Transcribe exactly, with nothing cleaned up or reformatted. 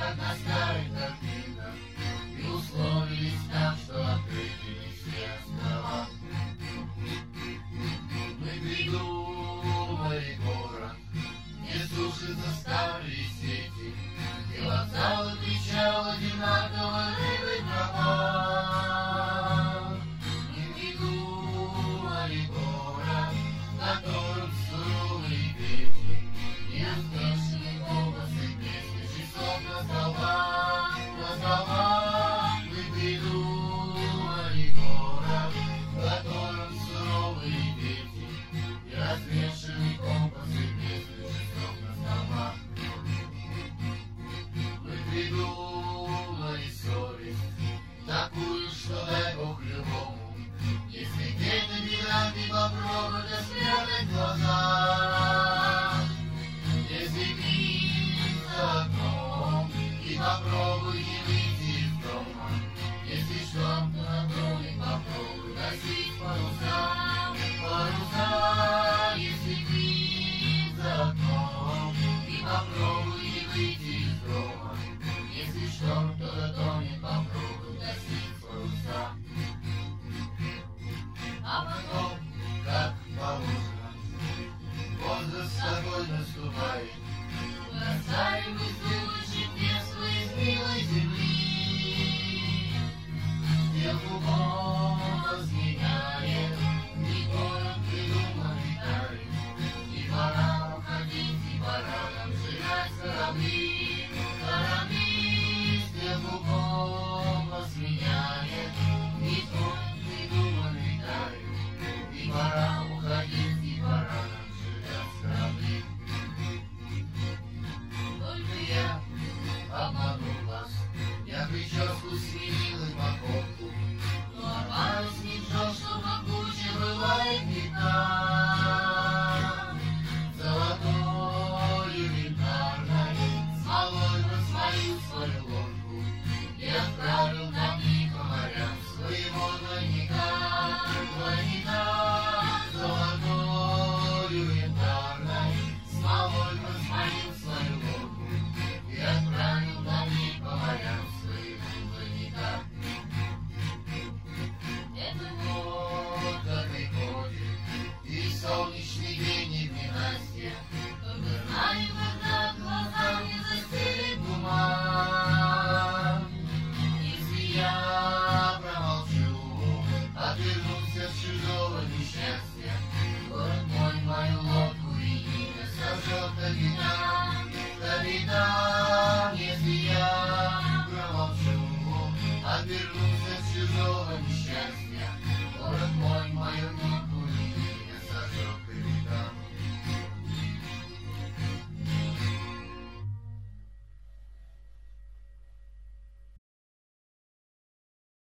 как на старых картинах, и условились так, что открыты не все острова. Мы придумали город, где сушатся старые сети, и вокзалы кричал одинаково рыбы пропал. Мы придумали город, в котором суровые дети и успешные образы песни часов на столбах, на столбах. Мы придумали город, в котором суровые дети и развешенные компасы песни часов на столбах. Мы придумали совесть, такую, что дай Бог любому, если где-то мигранты попробуют спрятать глаза. Если крик за окном и попробуй не выйти из дома, если шторм, то на дроне попробуй гасить паруса, паруса. Если крик за окном и попробуй не выйти из дома, если шторм, то на дроне попробуй гасить паруса. А потом, как положено, возраст такой наступает, бросаем мы слышим песню из милой земли. Стрелку голос меняет, и город придуманный тает, и пора уходить, и пора нам сжигать корабли.